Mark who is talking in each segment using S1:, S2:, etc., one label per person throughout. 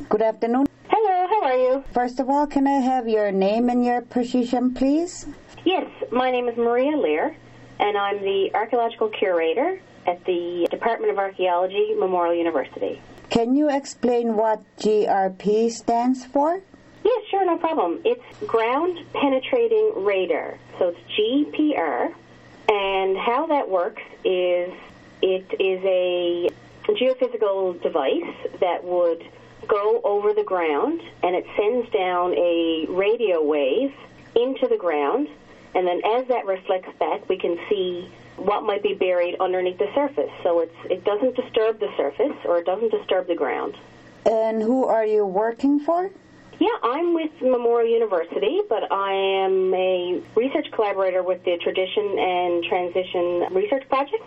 S1: Good afternoon.
S2: Hello, how are you?
S1: First of all, can I have your name and your position, please?
S2: Yes, my name is Maria Lear, and I'm the archaeological curator at the Department of Archaeology, Memorial University.
S1: Can you explain what GRP stands for?
S2: Yes, sure, no problem. It's Ground Penetrating Radar, so it's GPR, and how that works is it is a geophysical device that would go over the ground, and it sends down a radio wave into the ground, and then as that reflects back, we can see what might be buried underneath the surface. So it doesn't disturb the surface, or it doesn't disturb the ground.
S1: And who are you working for?
S2: Yeah, I'm with Memorial University, but I am a research collaborator with the Tradition and Transition Research Project.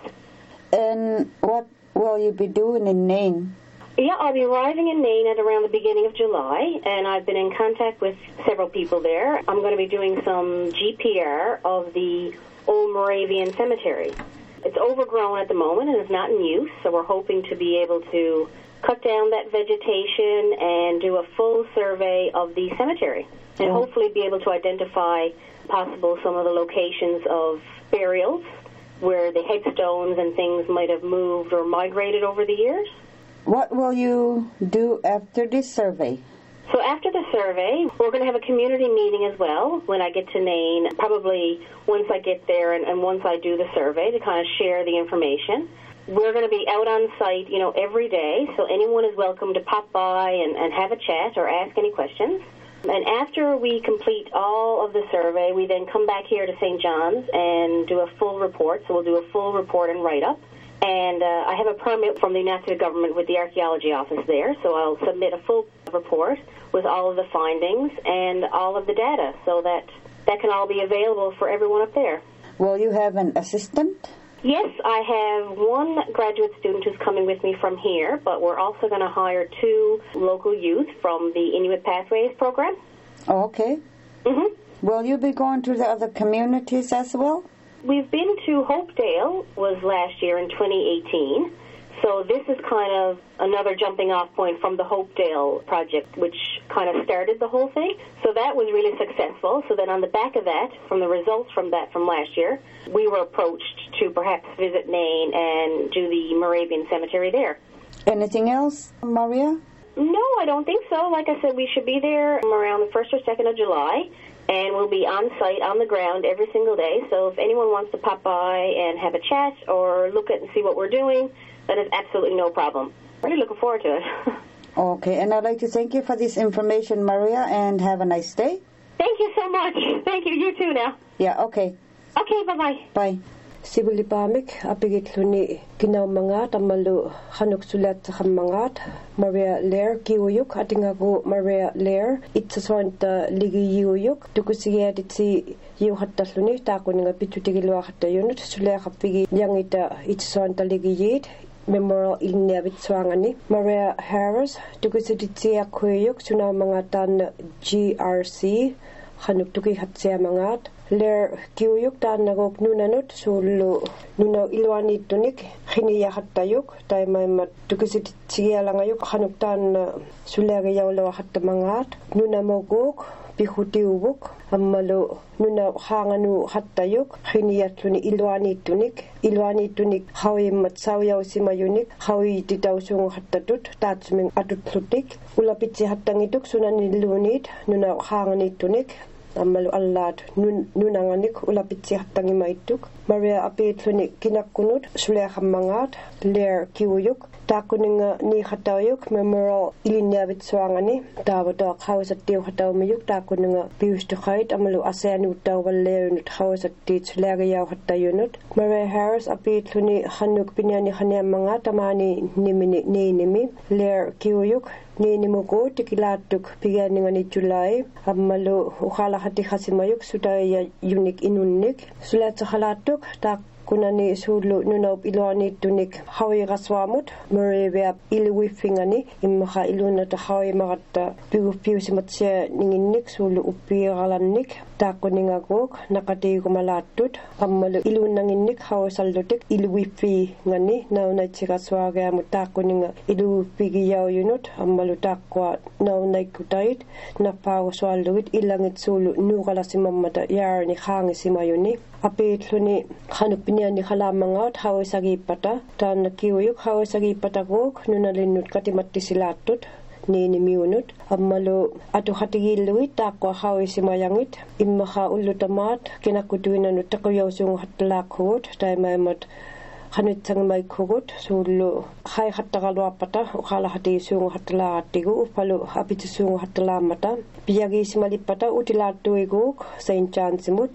S1: And what will you be doing in Nain?
S2: Yeah, I'll be arriving in Nain at around the beginning of July, and I've been in contact with several people there. I'm going to be doing some GPR of the Old Moravian Cemetery. It's overgrown at the moment and is not in use, so we're hoping to be able to cut down that vegetation and do a full survey of the cemetery, and hopefully be able to identify possible some of the locations of burials where the headstones and things might have moved or migrated over the years.
S1: What will you do after this survey?
S2: So after the survey, we're going to have a community meeting as well when I get to Nain, probably once I get there and once I do the survey, to kind of share the information. We're going to be out on site, every day, so anyone is welcome to pop by and have a chat or ask any questions. And after we complete all of the survey, we then come back here to St. John's and do a full report. So we'll do a full report and write-up. And I have a permit from the United States government with the archaeology office there, so I'll submit a full report with all of the findings and all of the data, so that can all be available for everyone up there.
S1: Will you have an assistant?
S2: Yes, I have one graduate student who's coming with me from here, but we're also going to hire 2 local youth from the Inuit Pathways program.
S1: Oh, okay.
S2: Mm-hmm.
S1: Will you be going to the other communities as well?
S2: We've been to Hopedale, was last year in 2018. So this is kind of another jumping off point from the Hopedale project, which kind of started the whole thing. So that was really successful. So then on the back of that, from the results from last year, we were approached to perhaps visit Nain and do the Moravian Cemetery there.
S1: Anything else, Maria?
S2: No, I don't think so. Like I said, we should be there around the 1st or 2nd of July. And we'll be on site, on the ground, every single day. So if anyone wants to pop by and have a chat or look at and see what we're doing, that is absolutely no problem. Really looking forward to it.
S1: Okay, and I'd like to thank you for this information, Maria, and have a nice day.
S2: Thank you so much. Thank you. You too now.
S1: Yeah, okay.
S2: Okay, bye-bye.
S1: Bye.
S3: Sibulipamik apigitluni kinaw mga tamalu hanuk sulat sa mangat Maria Lear kiuyuk atingagu Maria Lear itsaswanta ligi yuyuk tukusiya ditsi yu hattasluni takun nga pitutigilwa hatta yunut sula kapigi yangita itsaswanta ligi yid Memorial Ilnabitswangani Maria Harris tukusiditsi akuyuk sunaw mga tan GRC hanuk tuki hatsia mangat Lear kiuyuk taan nagok nunanut sulu nunaw ilwanit tunik khiniya hattayuk taimaimat tukisit sigiyalangayuk hanuk taan sulagi yawlawa hattamangat nunamogok pihutiubuk ammalu nunaw hanganu hattayuk khiniyat tuni ilwanit tunik hawimmat sawyaw simayunik hawi titawsung hattatut tatsming atutlutik ulapitsi hattangituk sunanilunit nunaw hanganit tunik Amalu allat nunanganik ulapitsi hattangimaittuk Maria apiitlunik kinakkunut sulehammangat Lear kiuyuk takuninga ni hatayuk Memorial Ilnabitswangani tawata khawsattiu hatawmiyuk takuninga piustukait amalu aseanu tawalleunut khawsatti sulagayaw hattayunut Maria Harris apiitluni hanuk pinyani haneammangat tamani nimi Lear kiuyuk Ninimuko tikilatuk piganingani July ammalu ukhala hati khasimayuk sudaya unik inunnik sulat halatuk kunani sulu nunaup iluani tunik hawi raswamut Maria iluwifingani immaha ilunata hawi magatta piusimatsia ninginnik sulu uppiiralannik taaquningaguk naqatiigumalatut ammalu ilunanginnik hawasallutik iluwiffi ngani naunaitsigaswaagaamut taaqquninga iluwiffigiyauyunut ammalu taaqqua naunaikkutait nappaagussuallugit illangit sulu nuuqalasimammata yaarani haangisimayuni apiitluni qanupiniani qalaamangaut hawisagiippata taanna kiuyuk hawisagiippataguuk nunalinnut katimattisilaаттut niinimiunut ammalu atuqatigilluit taaqqua hawisimayangit immaqa ullutamaat kinakkutuinanut taquyausuunguhattalaaqqugut taimaimat qanutsangimaikkugut suullu qaiqattaqaluappata uqalaqatiisuunguhattalaaqattigu uppalu apitisuunguhattalaammata piyagiisimalippata utilaattuiguuk St. Johnsimut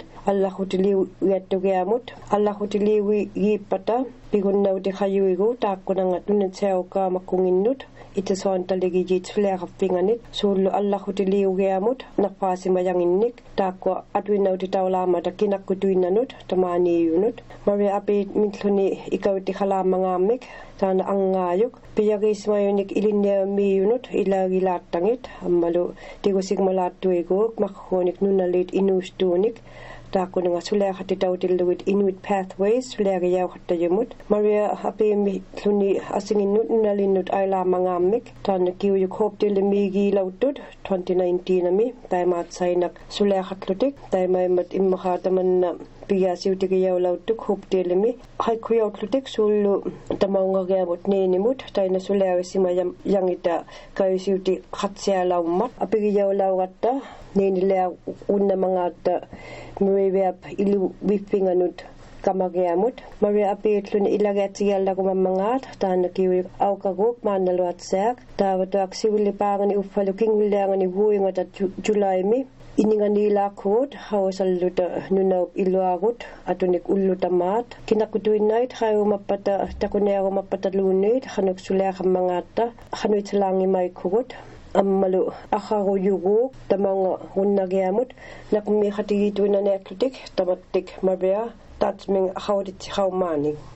S3: allaqutiliuiattugiamut allaqutiliuigiippata pigunnauti taaqqunanga tunatseauqaamakkunginnut itasoantaligijit fleqaffingani suullu allaqutiliugiamut naqpaasimayanginnik taaqqua atuinnauti taulaamata kinakkutuinnanut tamaaniiyunut Maria apit mitluni ikauti qalaamangaamik taana angaayuk piyagiismayunik ilinniamiiyunut ilaagilaаттangit ammalu tigusigmalaattuiguuk maqquunik nunalit inuustuunik taaqquninga suleaqatitautilluit Inuit Pathways suleaqiyauqattayumut Maria apimi tluni asinginnut nunalinnut ailaamangaamik taana kiuyuk hooptilimiigiilauttut 2019 ami taimaatsainak suleaqatlutik taimaimat immaqa piyasiutigiyaulauttuk hooptilimi haikkuyautlutik suullu tamaungagiamut niinimut taina suleavissimayam yangita kaisiuti qatsialaummat apigiyaulaugatta niinilea unnamangaatta Mariap iluwiffinganut kamagiamut Maria apiitluni ilagiatsigiallagumamangaat taana kiuyuk auqaguuk maannaluatsaaq taavatuaq sivillipaangani uffalukingulliangani vuingata julaimi ininganilaaqqugut hawasalluta nunaup iluagut atunik ullutamaat kinakkutuinnait qaiumappata takuneagumappataluunniit qanuksuleaqammangaatta qanuitsalaangimaikkugut ammalu aqaruyuguuk tamaunga unnagiamut naqummiqatigituinaniaqlutik tamattik Maria tatsming aqautitsiqaumaani